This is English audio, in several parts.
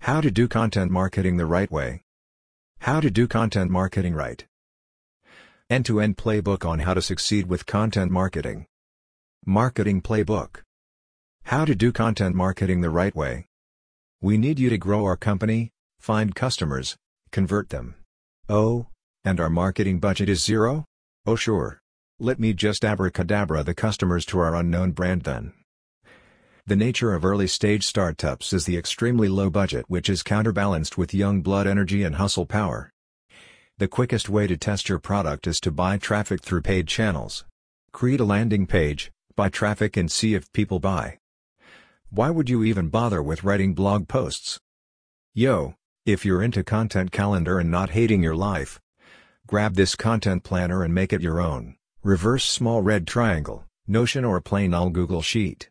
How to do content marketing the right way. How to do content marketing right. End-to-end playbook on how to succeed with content marketing. Marketing playbook. How to do content marketing the right way. We need you to grow our company, find customers, convert them. Oh, and our marketing budget is zero? Oh sure. Let me just abracadabra the customers to our unknown brand then. The nature of early-stage startups is the extremely low budget, which is counterbalanced with young blood energy and hustle power. The quickest way to test your product is to buy traffic through paid channels. Create a landing page, buy traffic and see if people buy. Why would you even bother with writing blog posts? Yo, if you're into content calendar and not hating your life, grab this content planner and make it your own. Reverse small red triangle, Notion or plain old Google Sheet.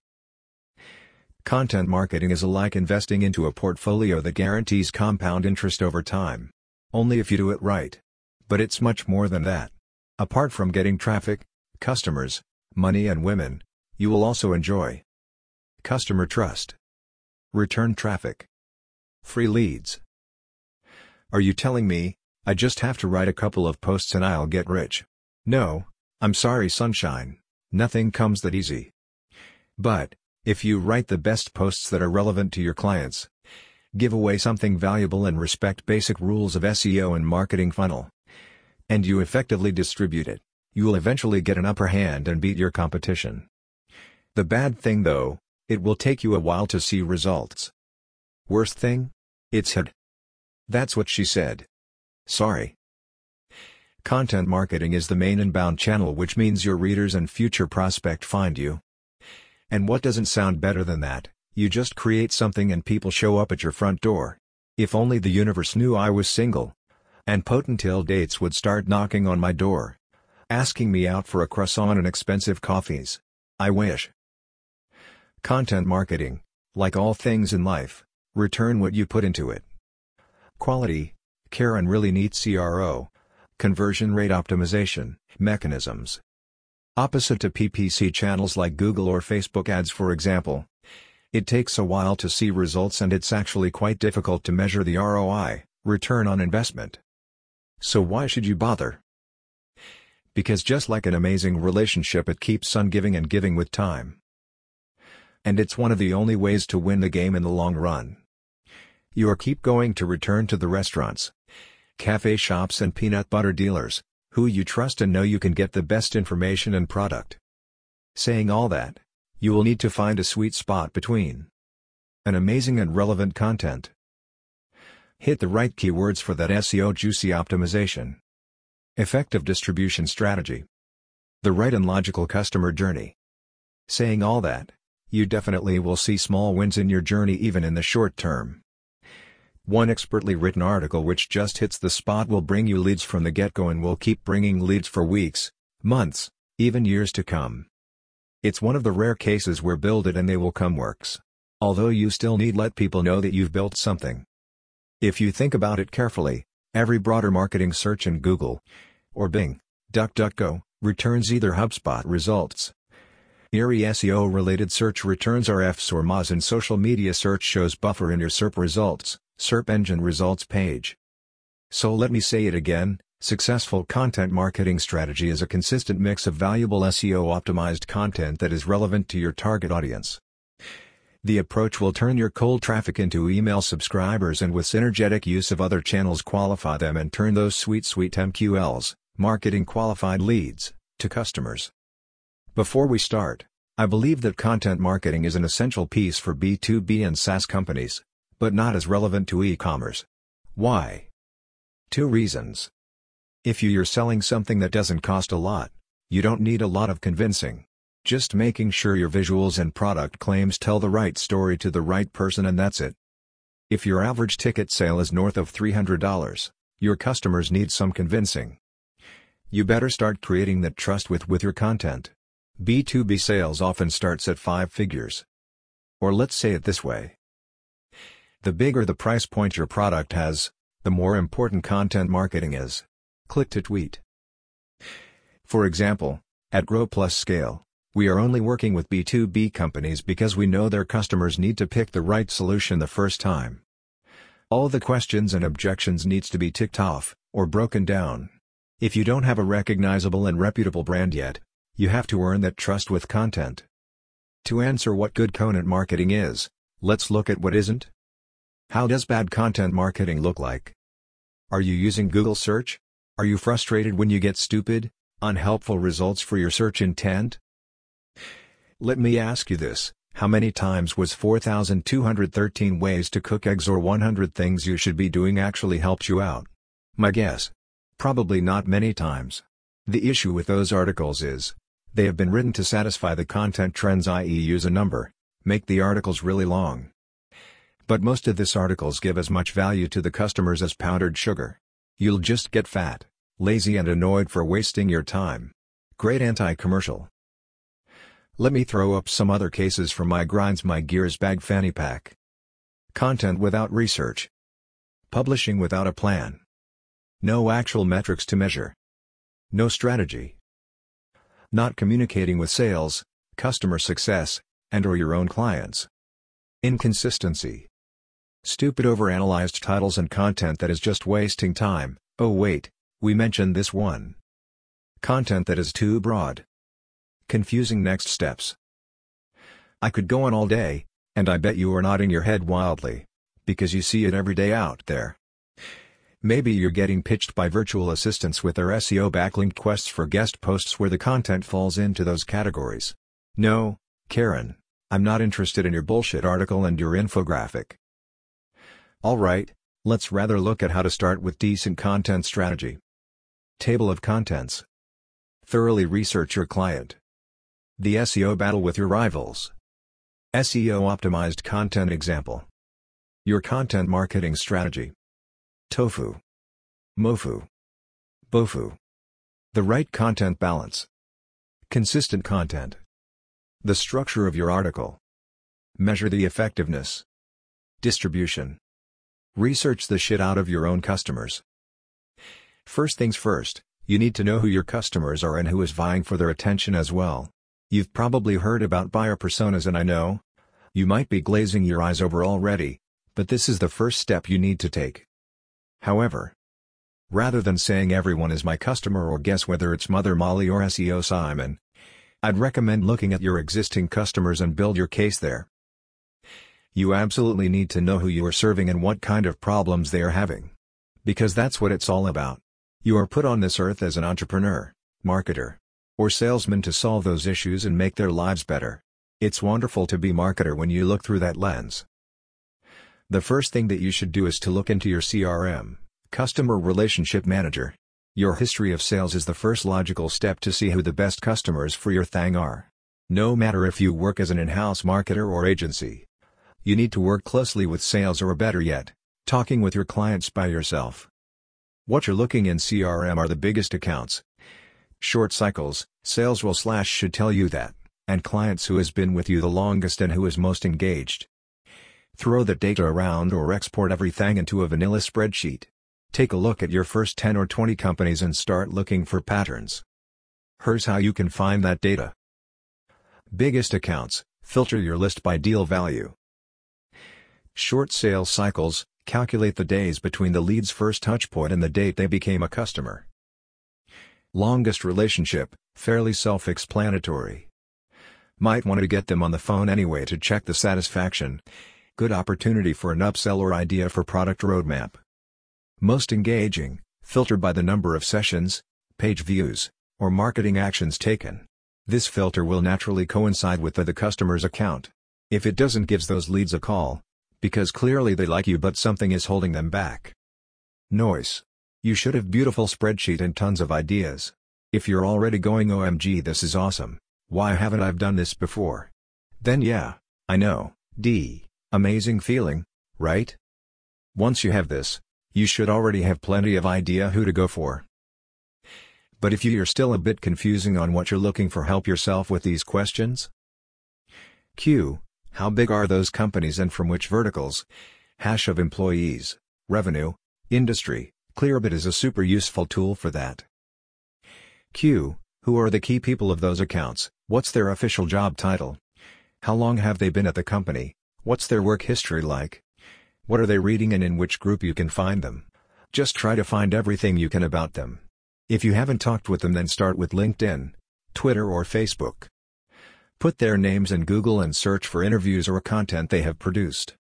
Content marketing is like investing into a portfolio that guarantees compound interest over time. Only if you do it right. But it's much more than that. Apart from getting traffic, customers, money and women, you will also enjoy customer trust, return traffic, free leads. Are you telling me, I just have to write a couple of posts and I'll get rich? No, I'm sorry sunshine, nothing comes that easy. But, if you write the best posts that are relevant to your clients, give away something valuable and respect basic rules of SEO and marketing funnel, and you effectively distribute it, you will eventually get an upper hand and beat your competition. The bad thing though, it will take you a while to see results. Worst thing? It's hard. That's what she said. Sorry. Content marketing is the main inbound channel, which means your readers and future prospect find you. And what doesn't sound better than that? You just create something and people show up at your front door. If only the universe knew I was single. And potential dates would start knocking on my door, asking me out for a croissant and expensive coffees. I wish. Content marketing, like all things in life, return what you put into it. Quality, care and really neat CRO, conversion rate optimization, mechanisms. Opposite to PPC channels like Google or Facebook ads, for example. It takes a while to see results and it's actually quite difficult to measure the ROI, return on investment. So why should you bother? Because just like an amazing relationship, it keeps on giving and giving with time. And it's one of the only ways to win the game in the long run. You are keep going to return to the restaurants, cafe shops and peanut butter dealers, who you trust and know you can get the best information and product. Saying all that, you will need to find a sweet spot between an amazing and relevant content. Hit the right keywords for that SEO juicy optimization. Effective distribution strategy. The right and logical customer journey. Saying all that, you definitely will see small wins in your journey even in the short term. One expertly written article which just hits the spot will bring you leads from the get-go and will keep bringing leads for weeks, months, even years to come. It's one of the rare cases where build it and they will come works. Although you still need let people know that you've built something. If you think about it carefully, every broader marketing search in Google, or Bing, DuckDuckGo, returns either HubSpot results. Eerie SEO-related search returns RFs or MAs, and social media search shows buffer in your SERP results, SERP engine results page. So let me say it again, successful content marketing strategy is a consistent mix of valuable SEO-optimized content that is relevant to your target audience. The approach will turn your cold traffic into email subscribers and with synergetic use of other channels qualify them and turn those sweet MQLs, marketing qualified leads, to customers. Before we start, I believe that content marketing is an essential piece for B2B and SaaS companies, but not as relevant to e-commerce. Why? 2 reasons. If you're selling something that doesn't cost a lot, you don't need a lot of convincing. Just making sure your visuals and product claims tell the right story to the right person, and that's it. If your average ticket sale is north of $300, your customers need some convincing. You better start creating that trust with your content. B2B sales often starts at 5 figures. Or let's say it this way. The bigger the price point your product has, the more important content marketing is. Click to tweet. For example, at Grow Plus Scale, we are only working with B2B companies because we know their customers need to pick the right solution the first time. All the questions and objections needs to be ticked off, or broken down. If you don't have a recognizable and reputable brand yet, you have to earn that trust with content. To answer what good content marketing is, let's look at what isn't. How does bad content marketing look like? Are you using Google search? Are you frustrated when you get stupid, unhelpful results for your search intent? Let me ask you this. How many times was 4,213 ways to cook eggs or 100 things you should be doing actually helped you out? My guess? Probably not many times. The issue with those articles is, they have been written to satisfy the content trends, i.e. use a number, make the articles really long. But most of these articles give as much value to the customers as powdered sugar. You'll just get fat, lazy and annoyed for wasting your time. Great anti-commercial. Let me throw up some other cases from my Grinds My Gears bag fanny pack. Content without research. Publishing without a plan. No actual metrics to measure. No strategy. Not communicating with sales, customer success, and/or your own clients. Inconsistency. Stupid overanalyzed titles and content that is just wasting time. Oh wait, we mentioned this one. Content that is too broad. Confusing next steps. I could go on all day, and I bet you are nodding your head wildly, because you see it every day out there. Maybe you're getting pitched by virtual assistants with their SEO backlink quests for guest posts where the content falls into those categories. No, Karen, I'm not interested in your bullshit article and your infographic. Alright, let's rather look at how to start with decent content strategy. Table of contents. Thoroughly research your client. The SEO battle with your rivals. SEO optimized content example. Your content marketing strategy. Tofu. Mofu. Bofu. The right content balance. Consistent content. The structure of your article. Measure the effectiveness. Distribution. Research the shit out of your own customers. First things first, you need to know who your customers are and who is vying for their attention as well. You've probably heard about buyer personas, and I know you might be glazing your eyes over already, but this is the first step you need to take. However, rather than saying everyone is my customer or guess whether it's Mother Molly or SEO Simon, I'd recommend looking at your existing customers and build your case there. You absolutely need to know who you are serving and what kind of problems they are having. Because that's what it's all about. You are put on this earth as an entrepreneur, marketer, or salesman to solve those issues and make their lives better. It's wonderful to be marketer when you look through that lens. The first thing that you should do is to look into your CRM, Customer Relationship Manager. Your history of sales is the first logical step to see who the best customers for your thing are. No matter if you work as an in-house marketer or agency, you need to work closely with sales, or better yet, talking with your clients by yourself. What you're looking in CRM are the biggest accounts. Short cycles, sales will / should tell you that, and clients who has been with you the longest and who is most engaged. Throw the data around or export everything into a vanilla spreadsheet. Take a look at your first 10 or 20 companies and start looking for patterns. Here's how you can find that data. Biggest accounts, filter your list by deal value. Short sales cycles, calculate the days between the lead's first touchpoint and the date they became a customer. Longest relationship, fairly self-explanatory. Might want to get them on the phone anyway to check the satisfaction. Good opportunity for an upsell or idea for product roadmap. Most engaging, filter by the number of sessions, page views, or marketing actions taken. This filter will naturally coincide with the customer's account. If it doesn't, gives those leads a call, because clearly they like you but something is holding them back. Noise. You should have beautiful spreadsheet and tons of ideas. If you're already going OMG this is awesome, why haven't I done this before? Then yeah, I know, amazing feeling, right? Once you have this, you should already have plenty of idea who to go for. But if you're still a bit confusing on what you're looking for, help yourself with these questions. Q. How big are those companies and from which verticals? Hash of employees, revenue, industry. Clearbit is a super useful tool for that. Q. Who are the key people of those accounts? What's their official job title? How long have they been at the company? What's their work history like? What are they reading and in which group you can find them? Just try to find everything you can about them. If you haven't talked with them, then start with LinkedIn, Twitter or Facebook. Put their names in Google and search for interviews or content they have produced.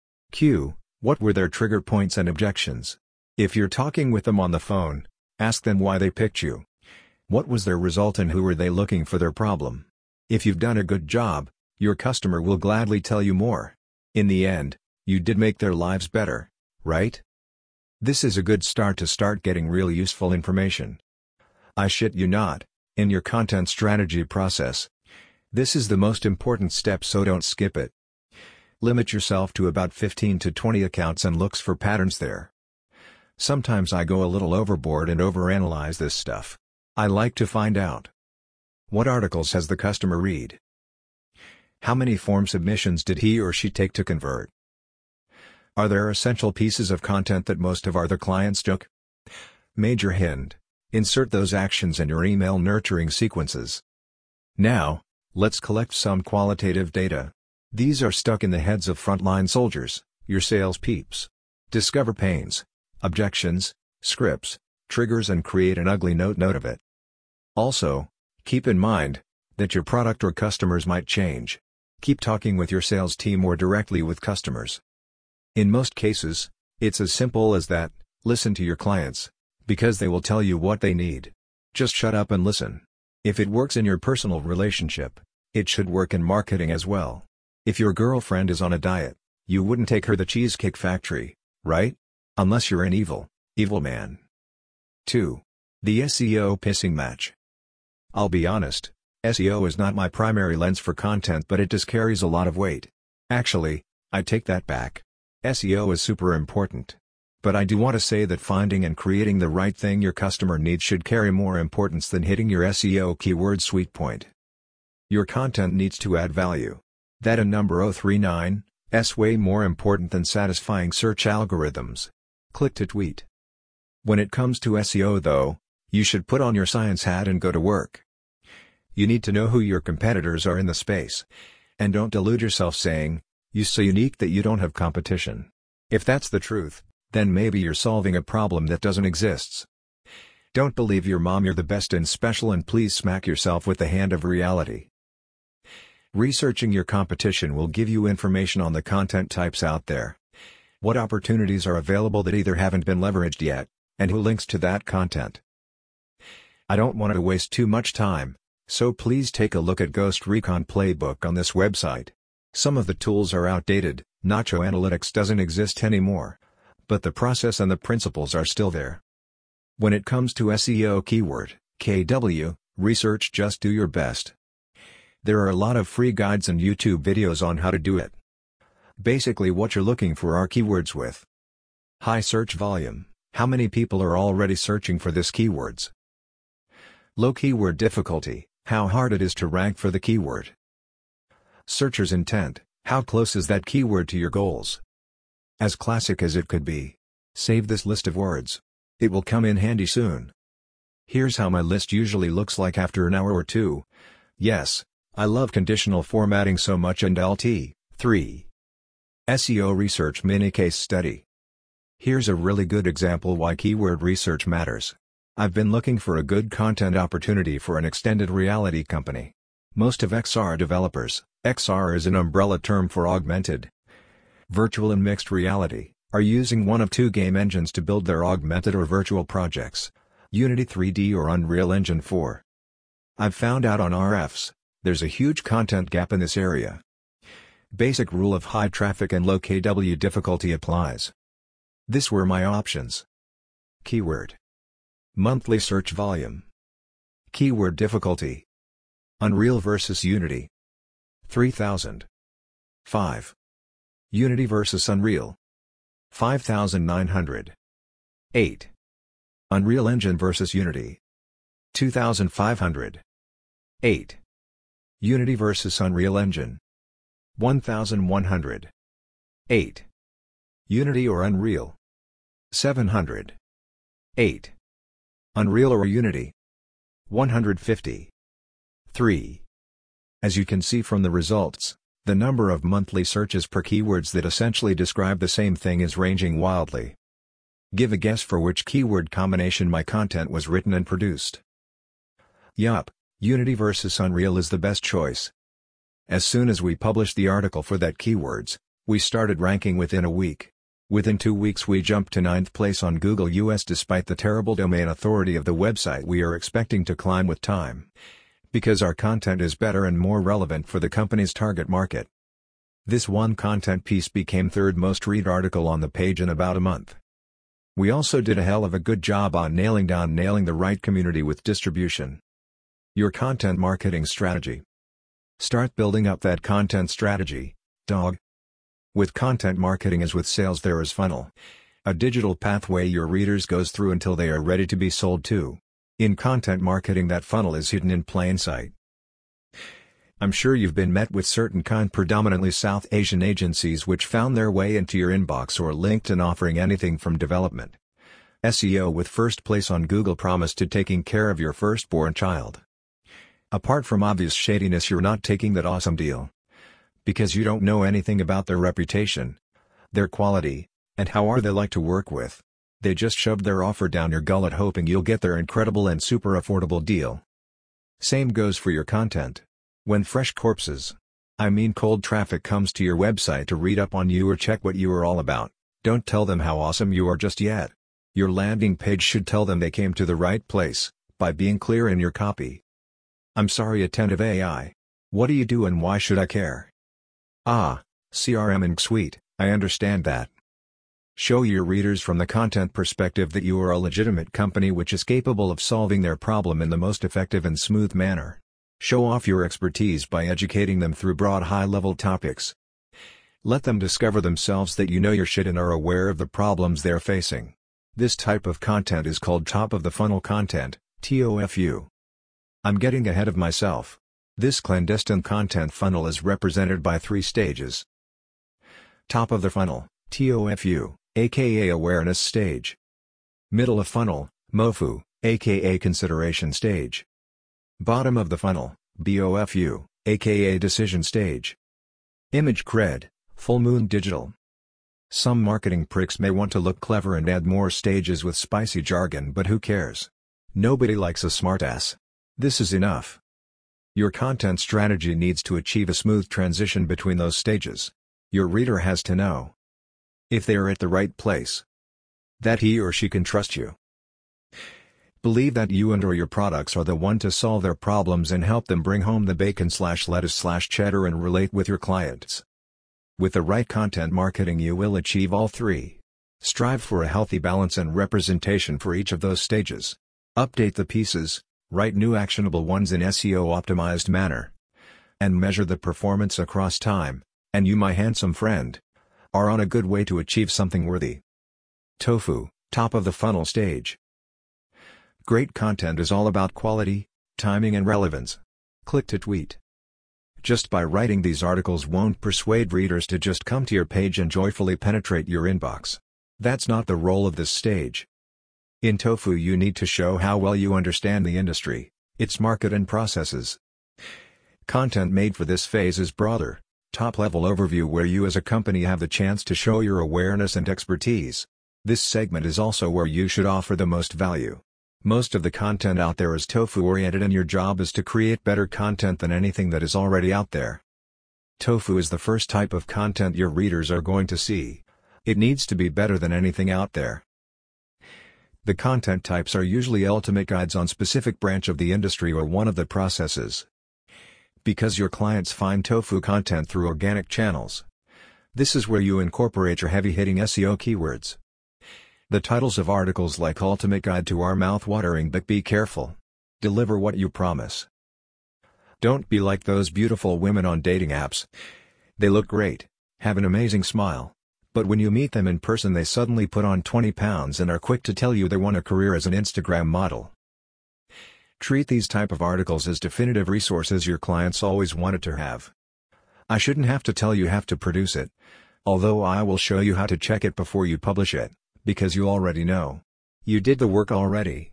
Q. What were their trigger points and objections? If you're talking with them on the phone, ask them why they picked you. What was their result and who were they looking for their problem? If you've done a good job, your customer will gladly tell you more. In the end, you did make their lives better, right? This is a good start to start getting real useful information. I shit you not, in your content strategy process. This is the most important step, so don't skip it. Limit yourself to about 15 to 20 accounts and looks for patterns there. Sometimes I go a little overboard and overanalyze this stuff. I like to find out. What articles has the customer read? How many form submissions did he or she take to convert? Are there essential pieces of content that most of our other clients took? Major hint: insert those actions in your email nurturing sequences. Now, let's collect some qualitative data. These are stuck in the heads of frontline soldiers, your sales peeps. Discover pains, objections, scripts, triggers and create an ugly note of it. Also, keep in mind that your product or customers might change. Keep talking with your sales team or directly with customers. In most cases, it's as simple as that. Listen to your clients, because they will tell you what they need. Just shut up and listen. If it works in your personal relationship, it should work in marketing as well. If your girlfriend is on a diet, you wouldn't take her to the Cheesecake Factory, right? Unless you're an evil man. 2. The SEO pissing match. I'll be honest, SEO is not my primary lens for content, but it just carries a lot of weight. Actually, I take that back. SEO is super important. But I do want to say that finding and creating the right thing your customer needs should carry more importance than hitting your SEO keyword sweet point. Your content needs to add value. That and number 039 is way more important than satisfying search algorithms. Click to tweet. When it comes to SEO though, you should put on your science hat and go to work. You need to know who your competitors are in the space. And don't delude yourself saying, "You're so unique that you don't have competition." If that's the truth, then maybe you're solving a problem that doesn't exist. Don't believe your mom you're the best and special, and please smack yourself with the hand of reality. Researching your competition will give you information on the content types out there. What opportunities are available that either haven't been leveraged yet, and who links to that content. I don't want to waste too much time, so please take a look at Ghost Recon Playbook on this website. Some of the tools are outdated, Nacho Analytics doesn't exist anymore. But the process and the principles are still there. When it comes to SEO keyword, KW, research, just do your best. There are a lot of free guides and YouTube videos on how to do it. Basically what you're looking for are keywords with high search volume. How many people are already searching for this keywords? Low keyword difficulty. How hard it is to rank for the keyword. Searcher's intent. How close is that keyword to your goals? As classic as it could be. Save this list of words. It will come in handy soon. Here's how my list usually looks like after an hour or two. Yes, I love conditional formatting so much. And LT. 3. SEO research mini case study. Here's a really good example why keyword research matters. I've been looking for a good content opportunity for an extended reality company. Most of XR developers, XR is an umbrella term for augmented, virtual and mixed reality, are using one of two game engines to build their augmented or virtual projects, Unity 3D or Unreal Engine 4. I've found out on RFs, there's a huge content gap in this area. Basic rule of high traffic and low KW difficulty applies. This were my options. Keyword. Monthly search volume. Keyword difficulty. Unreal versus Unity. 3000. 5. Unity versus Unreal. 5900. 8. Unreal Engine versus Unity. 2500. 8. Unity versus Unreal Engine. 1100. 8. Unity or Unreal. 700. 8. Unreal or Unity. 150. 3. As you can see from the results, The number of monthly searches per keywords that essentially describe the same thing is ranging wildly. Give a guess for which keyword combination my content was written and produced. Yup, Unity versus Unreal is the best choice. As soon as we published the article for that keywords, we started ranking within a week. Within 2 weeks we jumped to 9th place on Google US despite the terrible domain authority of the website we are expecting to climb with time. Because our content is better and more relevant for the company's target market. This one content piece became third most read article on the page in about a month. We also did a hell of a good job on nailing the right community with distribution. Your content marketing strategy. Start building up that content strategy, dog. With content marketing as with sales there is funnel. A digital pathway your readers goes through until they are ready to be sold to. In content marketing that funnel is hidden in plain sight. I'm sure you've been met with certain predominantly South Asian agencies which found their way into your inbox or LinkedIn offering anything from development. SEO with first place on Google promise to taking care of your firstborn child. Apart from obvious shadiness you're not taking that awesome deal. Because you don't know anything about their reputation, their quality, and how are they like to work with. They just shoved their offer down your gullet hoping you'll get their incredible and super affordable deal. Same goes for your content. When fresh corpses, I mean cold traffic comes to your website to read up on you or check what you are all about, don't tell them how awesome you are just yet. Your landing page should tell them they came to the right place, by being clear in your copy. I'm sorry attentive AI. What do you do and why should I care? Ah, CRM and Suite, I understand that. Show your readers from the content perspective that you are a legitimate company which is capable of solving their problem in the most effective and smooth manner. Show off your expertise by educating them through broad high-level topics. Let them discover themselves that you know your shit and are aware of the problems they're facing. This type of content is called top-of-the-funnel content, TOFU. I'm getting ahead of myself. This clandestine content funnel is represented by 3 stages. Top of the funnel, TOFU, aka awareness stage. Middle of funnel, MOFU, aka consideration stage. Bottom of the funnel, BOFU, aka decision stage. Image cred, full moon digital. Some marketing pricks may want to look clever and add more stages with spicy jargon, but who cares? Nobody likes a smartass. This is enough. Your content strategy needs to achieve a smooth transition between those stages. Your reader has to know if they are at the right place, that he or she can trust you. Believe that you and or your products are the one to solve their problems and help them bring home the bacon/lettuce/cheddar and relate with your clients. With the right content marketing you will achieve all 3. Strive for a healthy balance and representation for each of those stages. Update the pieces, write new actionable ones in SEO-optimized manner, and measure the performance across time, and you, my handsome friend, are on a good way to achieve something worthy. TOFU, top of the funnel stage. Great content is all about quality, timing and relevance. Click to tweet. Just by writing these articles won't persuade readers to just come to your page and joyfully penetrate your inbox. That's not the role of this stage. In TOFU you need to show how well you understand the industry, its market and processes. Content made for this phase is broader, top-level overview where you as a company have the chance to show your awareness and expertise. This segment is also where you should offer the most value. Most of the content out there is TOFU-oriented and your job is to create better content than anything that is already out there. TOFU is the first type of content your readers are going to see. It needs to be better than anything out there. The content types are usually ultimate guides on specific branch of the industry or one of the processes. Because your clients find TOFU content through organic channels, this is where you incorporate your heavy-hitting SEO keywords. The titles of articles like Ultimate Guide to are mouth-watering, but be careful. Deliver what you promise. Don't be like those beautiful women on dating apps. They look great, have an amazing smile, but when you meet them in person they suddenly put on 20 pounds and are quick to tell you they want a career as an Instagram model. Treat these type of articles as definitive resources your clients always wanted to have. I shouldn't have to tell you have to produce it, although I will show you how to check it before you publish it, because you already know. You did the work already.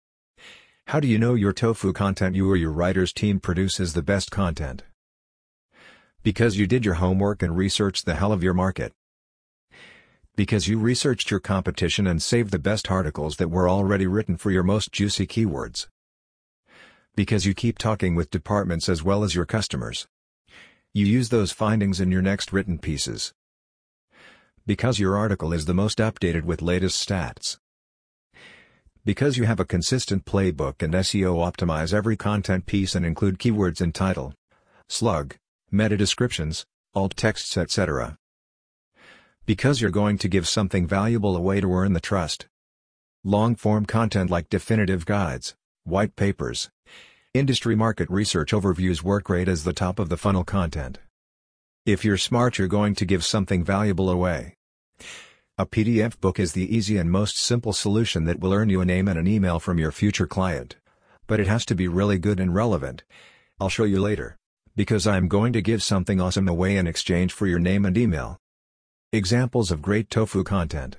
How do you know your TOFU content you or your writers team produces the best content? Because you did your homework and researched the hell of your market. Because you researched your competition and saved the best articles that were already written for your most juicy keywords. Because you keep talking with departments as well as your customers. You use those findings in your next written pieces. Because your article is the most updated with latest stats. Because you have a consistent playbook and SEO optimize every content piece and include keywords in title, slug, meta descriptions, alt texts, etc. Because you're going to give something valuable away to earn the trust. Long-form content like definitive guides, white papers, industry market research overviews work great as the top of the funnel content. If you're smart, you're going to give something valuable away. A PDF book is the easy and most simple solution that will earn you a name and an email from your future client. But it has to be really good and relevant. I'll show you later. Because I'm going to give something awesome away in exchange for your name and email. Examples of great tofu content.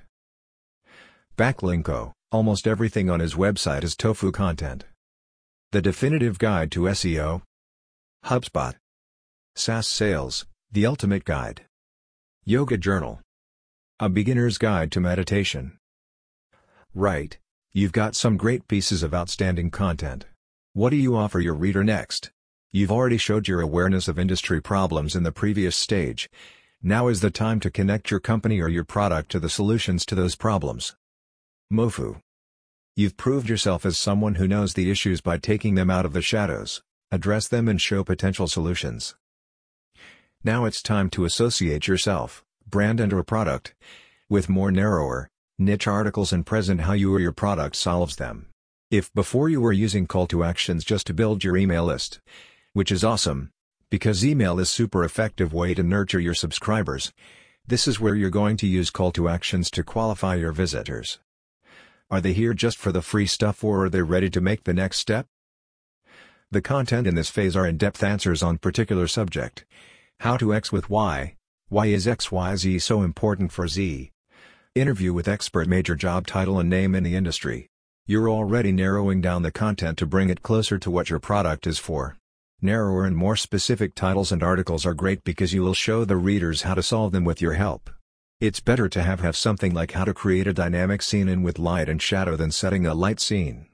Backlinko, almost everything on his website is tofu content. The Definitive Guide to SEO. HubSpot. SaaS Sales, the Ultimate Guide. Yoga Journal. A Beginner's Guide to Meditation. Right, you've got some great pieces of outstanding content. What do you offer your reader next? You've already showed your awareness of industry problems in the previous stage. Now is the time to connect your company or your product to the solutions to those problems. Mofu. You've proved yourself as someone who knows the issues by taking them out of the shadows, address them and show potential solutions. Now it's time to associate yourself, brand and or product, with more narrower, niche articles and present how you or your product solves them. If before you were using call to actions just to build your email list, which is awesome, because email is super effective way to nurture your subscribers, this is where you're going to use call to actions to qualify your visitors. Are they here just for the free stuff or are they ready to make the next step? The content in this phase are in-depth answers on particular subject. How to X with Y. Why is XYZ so important for Z? Interview with expert, major job title and name in the industry. You're already narrowing down the content to bring it closer to what your product is for. Narrower and more specific titles and articles are great because you will show the readers how to solve them with your help. It's better to have something like how to create a dynamic scene in with light and shadow than setting a light scene.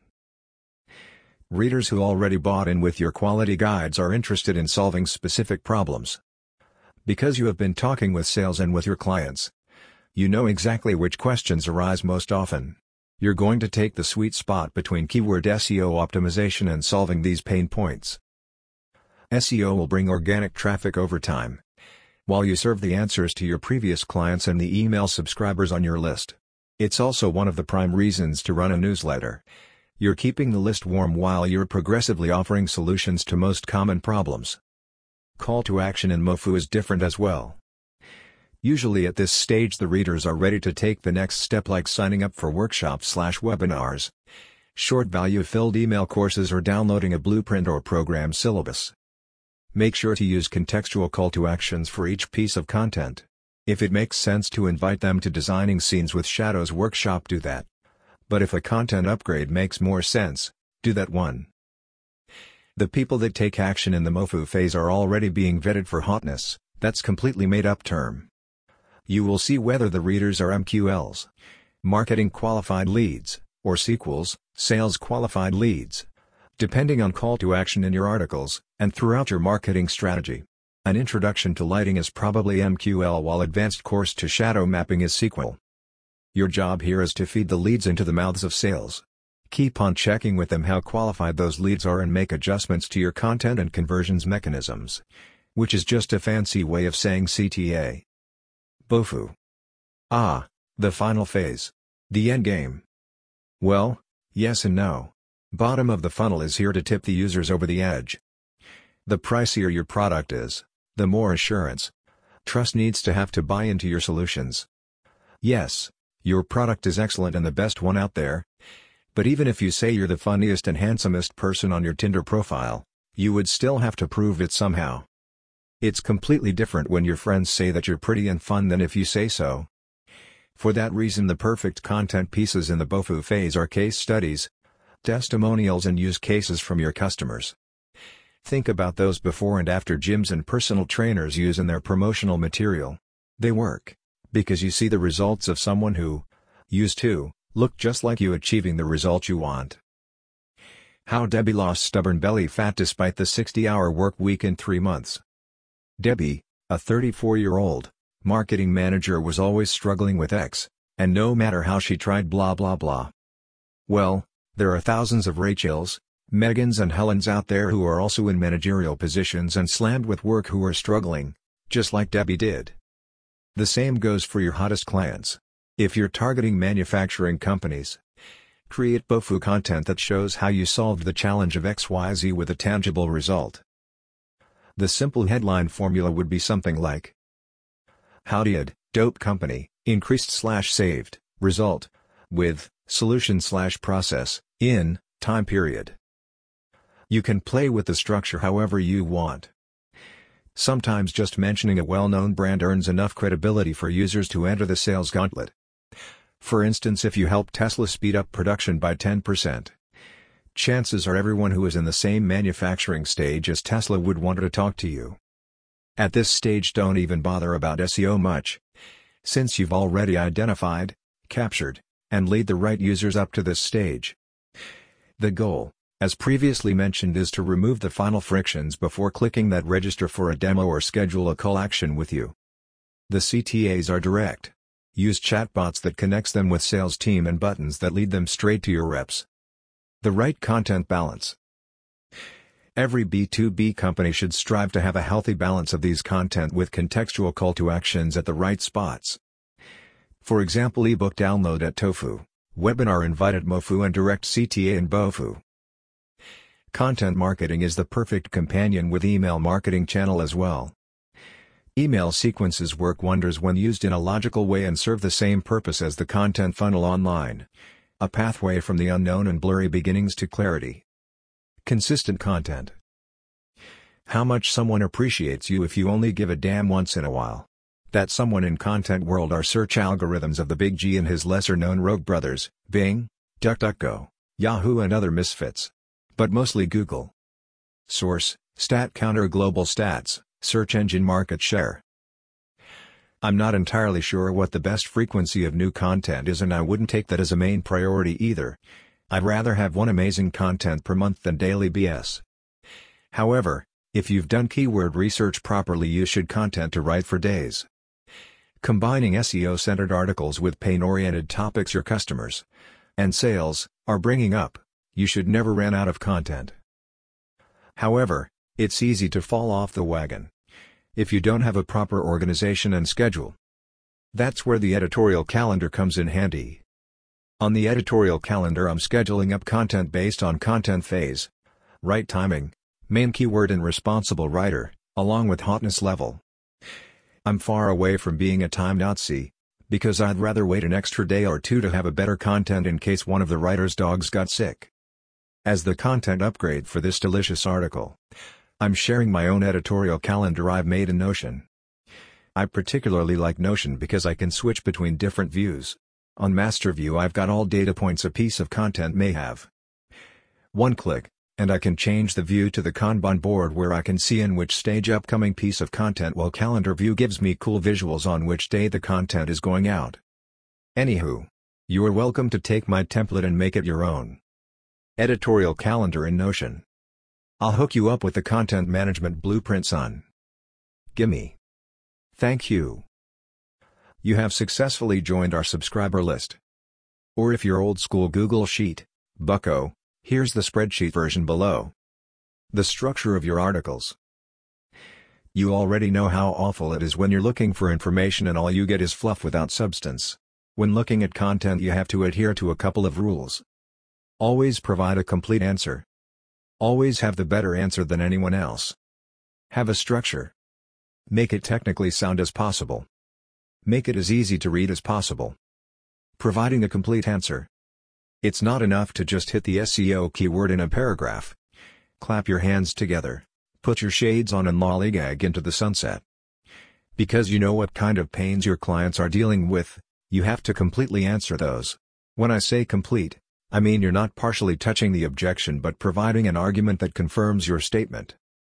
Readers who already bought in with your quality guides are interested in solving specific problems. Because you have been talking with sales and with your clients, you know exactly which questions arise most often. You're going to take the sweet spot between keyword SEO optimization and solving these pain points. SEO will bring organic traffic over time, while you serve the answers to your previous clients and the email subscribers on your list. It's also one of the prime reasons to run a newsletter. You're keeping the list warm while you're progressively offering solutions to most common problems. Call to action in Mofu is different as well. Usually at this stage the readers are ready to take the next step, like signing up for workshops/webinars, short value-filled email courses or downloading a blueprint or program syllabus. Make sure to use contextual call to actions for each piece of content. If it makes sense to invite them to Designing Scenes with Shadows workshop, do that. But if a content upgrade makes more sense, do that one. The people that take action in the Mofu phase are already being vetted for hotness. That's completely made up term. You will see whether the readers are MQLs, marketing qualified leads, or SQLs, sales qualified leads, depending on call to action in your articles, and throughout your marketing strategy. An introduction to lighting is probably MQL, while advanced course to shadow mapping is SQL. Your job here is to feed the leads into the mouths of sales. Keep on checking with them how qualified those leads are and make adjustments to your content and conversions mechanisms, which is just a fancy way of saying CTA. BOFU. The final phase. The end game. Well, yes and no. Bottom of the funnel is here to tip the users over the edge. The pricier your product is, the more assurance, trust needs to have to buy into your solutions. Yes, your product is excellent and the best one out there. But even if you say you're the funniest and handsomest person on your Tinder profile, you would still have to prove it somehow. It's completely different when your friends say that you're pretty and fun than if you say so. For that reason, the perfect content pieces in the BOFU phase are case studies, testimonials and use cases from your customers. Think about those before and after gyms and personal trainers use in their promotional material. They work because you see the results of someone who used to look just like you achieving the result you want. How Debbie lost stubborn belly fat despite the 60-hour work week in 3 months. Debbie, a 34-year-old marketing manager, was always struggling with X, and no matter how she tried blah blah blah. Well, there are thousands of Rachels, Megans and Helens out there who are also in managerial positions and slammed with work who are struggling, just like Debbie did. The same goes for your hottest clients. If you're targeting manufacturing companies, create BOFU content that shows how you solved the challenge of XYZ with a tangible result. The simple headline formula would be something like: How did dope company increased/saved result with solution/process in time period? You can play with the structure however you want. Sometimes just mentioning a well-known brand earns enough credibility for users to enter the sales gauntlet. For instance, if you help Tesla speed up production by 10%, chances are everyone who is in the same manufacturing stage as Tesla would want to talk to you. At this stage, don't even bother about SEO much, since you've already identified, captured, and lead the right users up to this stage. The goal, as previously mentioned, is to remove the final frictions before clicking that register for a demo or schedule a call action with you. The CTAs are direct. Use chatbots that connects them with sales team and buttons that lead them straight to your reps. The right content balance. Every B2B company should strive to have a healthy balance of these content with contextual call to actions at the right spots. For example, ebook download at Tofu, webinar invite at Mofu, and direct CTA in BOFU. Content marketing is the perfect companion with email marketing channel as well. Email sequences work wonders when used in a logical way and serve the same purpose as the content funnel online: a pathway from the unknown and blurry beginnings to clarity. Consistent content. How much someone appreciates you if you only give a damn once in a while. That someone in content world are search algorithms of the Big G and his lesser-known rogue brothers, Bing, DuckDuckGo, Yahoo and other misfits. But mostly Google. Source: StatCounter Global Stats, Search Engine Market Share. I'm not entirely sure what the best frequency of new content is, and I wouldn't take that as a main priority either. I'd rather have one amazing content per month than daily BS. However, if you've done keyword research properly, you should content to write for days. Combining SEO-centered articles with pain-oriented topics your customers and sales are bringing up, you should never run out of content. However, it's easy to fall off the wagon if you don't have a proper organization and schedule. That's where the editorial calendar comes in handy. On the editorial calendar, I'm scheduling up content based on content phase, right timing, main keyword and responsible writer, along with hotness level. I'm far away from being a time Nazi, because I'd rather wait an extra day or two to have a better content in case one of the writer's dogs got sick. As the content upgrade for this delicious article, I'm sharing my own editorial calendar I've made in Notion. I particularly like Notion because I can switch between different views. On Master View, I've got all data points a piece of content may have. One click, and I can change the view to the Kanban board where I can see in which stage upcoming piece of content, while Calendar View gives me cool visuals on which day the content is going out. Anywho, you are welcome to take my template and make it your own. Editorial calendar in Notion. I'll hook you up with the content management blueprint, son. Gimme. Thank you. You have successfully joined our subscriber list. Or if you're old school Google Sheet, bucko, here's the spreadsheet version below. The structure of your articles. You already know how awful it is when you're looking for information and all you get is fluff without substance. When looking at content, you have to adhere to a couple of rules. Always provide a complete answer. Always have the better answer than anyone else. Have a structure. Make it technically sound as possible. Make it as easy to read as possible. Providing a complete answer. It's not enough to just hit the SEO keyword in a paragraph. Clap your hands together, put your shades on and lollygag into the sunset. Because you know what kind of pains your clients are dealing with, you have to completely answer those. When I say complete, I mean you're not partially touching the objection but providing an argument that confirms your statement.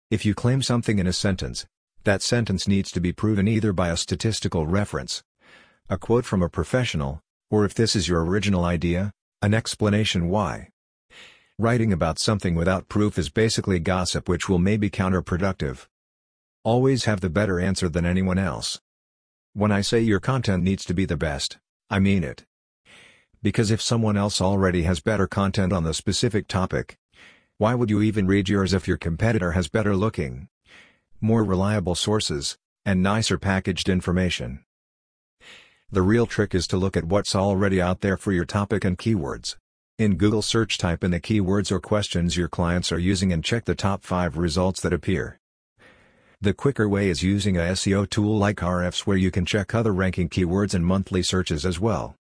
If you claim something in a sentence, that sentence needs to be proven either by a statistical reference, a quote from a professional, or if this is your original idea, an explanation why. Writing about something without proof is basically gossip, which will maybe counterproductive. Always have the better answer than anyone else. When I say your content needs to be the best, I mean it. Because if someone else already has better content on the specific topic, why would you even read yours if your competitor has better looking, more reliable sources, and nicer packaged information? The real trick is to look at what's already out there for your topic and keywords. In Google search, type in the keywords or questions your clients are using and check the top 5 results that appear. The quicker way is using a SEO tool like Ahrefs, where you can check other ranking keywords and monthly searches as well.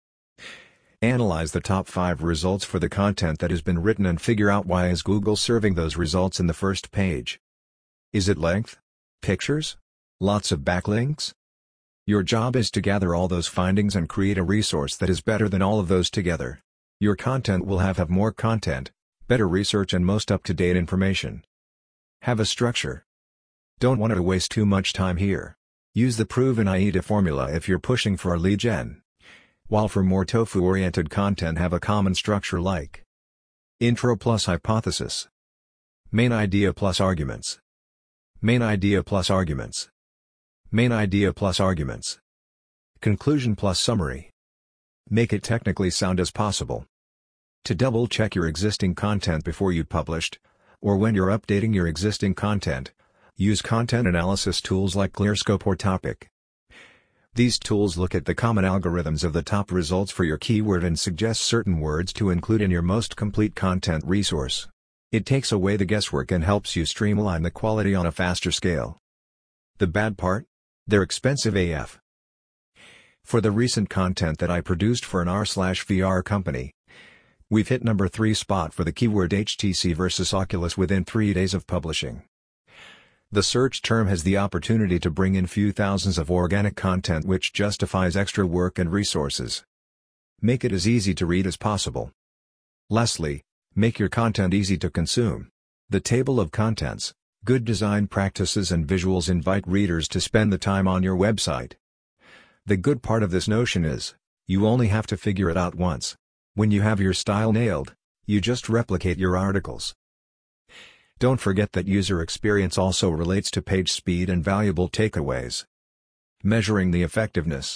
Analyze the top 5 results for the content that has been written and figure out why is Google serving those results in the first page. Is it length? Pictures? Lots of backlinks? Your job is to gather all those findings and create a resource that is better than all of those together. Your content will have more content, better research, and most up-to-date information. Have a structure. Don't want to waste too much time here. Use the proven AIDA formula if you're pushing for a lead gen. While for more tofu-oriented content, have a common structure like intro plus hypothesis, main idea plus arguments, main idea plus arguments, main idea plus arguments, conclusion plus summary. Make it technically sound as possible. To double-check your existing content before you published, or when you're updating your existing content, use content analysis tools like ClearScope or Topic. These tools look at the common algorithms of the top results for your keyword and suggest certain words to include in your most complete content resource. It takes away the guesswork and helps you streamline the quality on a faster scale. The bad part? They're expensive AF. For the recent content that I produced for an R/VR company, we've hit number 3 spot for the keyword HTC versus Oculus within 3 days of publishing. The search term has the opportunity to bring in few thousands of organic content, which justifies extra work and resources. Make it as easy to read as possible. Lastly, make your content easy to consume. The table of contents, good design practices and visuals invite readers to spend the time on your website. The good part of this notion is, you only have to figure it out once. When you have your style nailed, you just replicate your articles. Don't forget that user experience also relates to page speed and valuable takeaways. Measuring the effectiveness.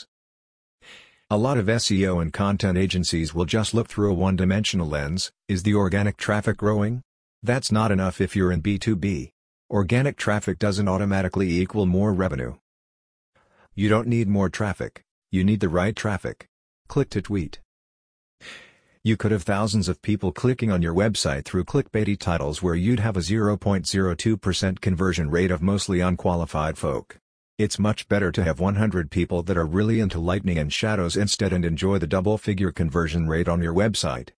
A lot of SEO and content agencies will just look through a one-dimensional lens. Is the organic traffic growing? That's not enough if you're in B2B. Organic traffic doesn't automatically equal more revenue. You don't need more traffic, you need the right traffic. Click to tweet. You could have thousands of people clicking on your website through clickbaity titles where you'd have a 0.02% conversion rate of mostly unqualified folk. It's much better to have 100 people that are really into lightning and shadows instead and enjoy the double-figure conversion rate on your website.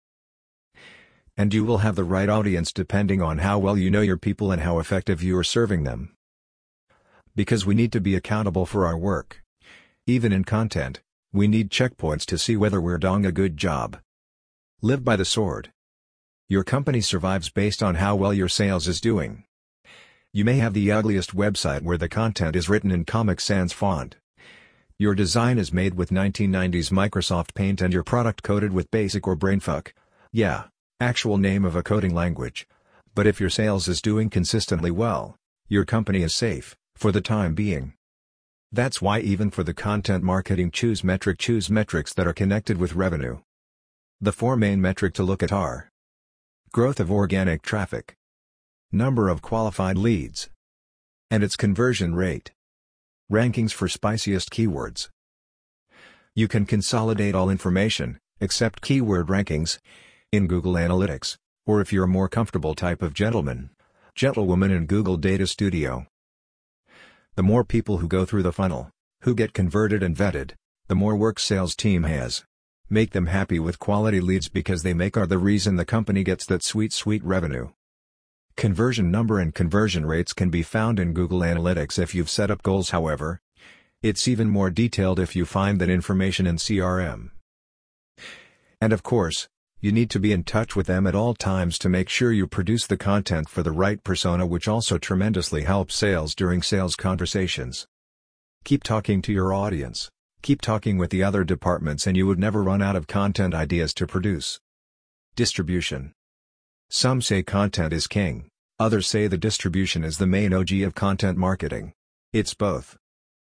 And you will have the right audience depending on how well you know your people and how effective you are serving them. Because we need to be accountable for our work. Even in content, we need checkpoints to see whether we're doing a good job. Live by the sword. Your company survives based on how well your sales is doing. You may have the ugliest website where the content is written in Comic Sans font. Your design is made with 1990s Microsoft Paint and your product coded with BASIC or Brainfuck. Yeah, actual name of a coding language. But if your sales is doing consistently well, your company is safe, for the time being. That's why even for the content marketing, choose metrics that are connected with revenue. The 4 main metrics to look at are: growth of organic traffic, number of qualified leads, and its conversion rate. Rankings for spiciest keywords. You can consolidate all information, except keyword rankings, in Google Analytics, or if you're a more comfortable type of gentlewoman in Google Data Studio. The more people who go through the funnel, who get converted and vetted, the more work sales team has. Make them happy with quality leads because they are the reason the company gets that sweet revenue. Conversion number and conversion rates can be found in Google Analytics if you've set up goals. However, it's even more detailed if you find that information in CRM. And of course, You need to be in touch with them at all times to make sure you produce the content for the right persona, which also tremendously helps sales during sales conversations. Keep talking to your audience. Keep talking with the other departments and you would never run out of content ideas to produce. Distribution. Some say content is king, others say the distribution is the main OG of content marketing. It's both.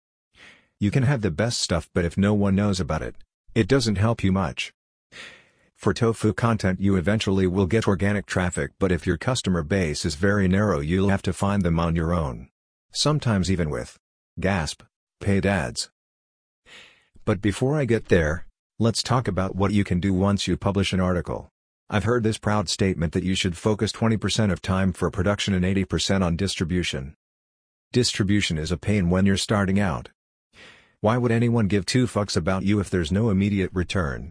You can have the best stuff, but if no one knows about it, it doesn't help you much. For tofu content you eventually will get organic traffic, but if your customer base is very narrow you'll have to find them on your own. Sometimes even with, gasp, paid ads. But before I get there, let's talk about what you can do once you publish an article. I've heard this proud statement that you should focus 20% of time for production and 80% on distribution. Distribution is a pain when you're starting out. Why would anyone give two fucks about you if there's no immediate return?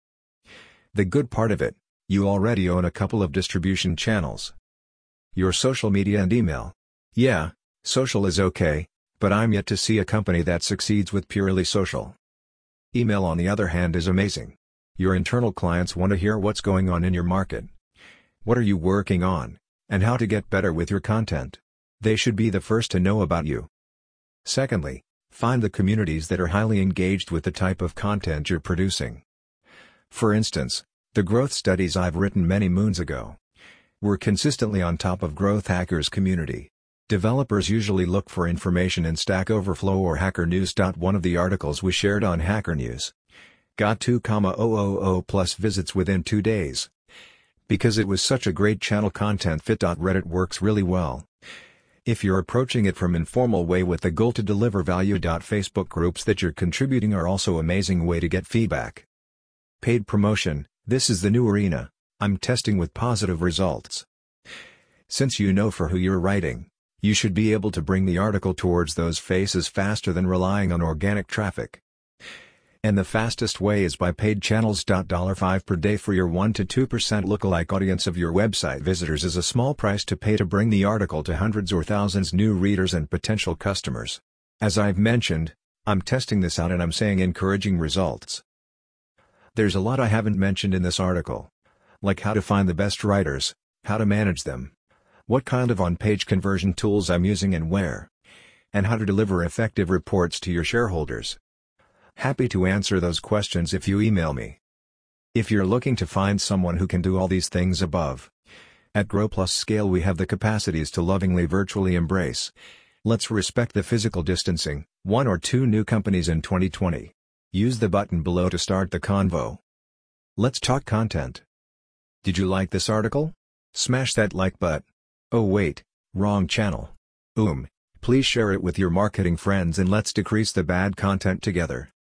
The good part of it, you already own a couple of distribution channels. Your social media and email. Yeah, social is okay, but I'm yet to see a company that succeeds with purely social. Email on the other hand is amazing. Your internal clients want to hear what's going on in your market. What are you working on, and how to get better with your content. They should be the first to know about you. Secondly, find the communities that are highly engaged with the type of content you're producing. For instance, the growth studies I've written many moons ago were consistently on top of Growth Hackers community. Developers usually look for information in Stack Overflow or Hacker News. One of the articles we shared on Hacker News got 2,000 plus visits within 2 days. Because it was such a great channel content fit. Reddit works really well. If you're approaching it from informal way with the goal to deliver value. Facebook groups that you're contributing are also amazing way to get feedback. Paid promotion, this is the new arena. I'm testing with positive results. Since you know for who you're writing, you should be able to bring the article towards those faces faster than relying on organic traffic. And the fastest way is by paid channels. $5 per day for your 1 to 2% lookalike audience of your website visitors is a small price to pay to bring the article to hundreds or thousands new readers and potential customers. As I've mentioned, I'm testing this out and I'm seeing encouraging results. There's a lot I haven't mentioned in this article, like how to find the best writers, how to manage them, what kind of on-page conversion tools I'm using and where, and how to deliver effective reports to your shareholders. Happy to answer those questions if you email me. If you're looking to find someone who can do all these things above, at Grow Plus Scale we have the capacities to lovingly virtually embrace. Let's respect the physical distancing, 1 or 2 new companies in 2020. Use the button below to start the convo. Let's talk content. Did you like this article? Smash that like button. Oh wait, wrong channel. Please share it with your marketing friends and let's decrease the bad content together.